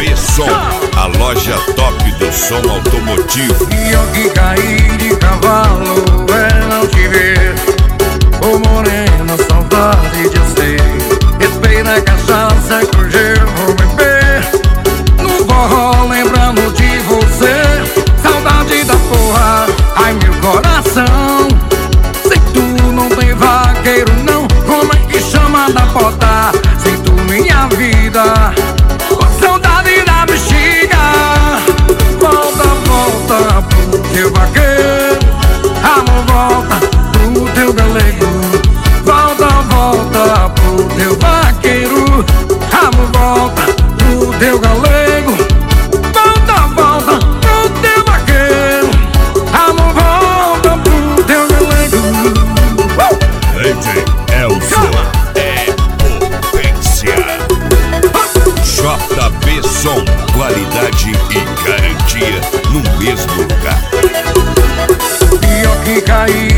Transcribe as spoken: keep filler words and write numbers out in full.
B Som, a loja top do som automotivo. E eu que caí de cavalo é não te ver. Ô morena, saudade de você. Respeita a cachaça que hoje eu vou beber. No forró lembrando de você. Saudade da porra, ai meu coração. Se tu não tem vaqueiro não, como é que chama da bota? Se tu minha vida, oh, saudade da bexiga. Volta, volta pro teu vaqueiro. Amor, volta pro teu galego. Volta, volta pro teu vaqueiro. Amor, volta pro teu galego. Volta, volta pro teu vaqueiro. Amor, volta pro teu galego. D J Elson é potência. J B Som, qualidade e garantia no mesmo lugar. E eu que caí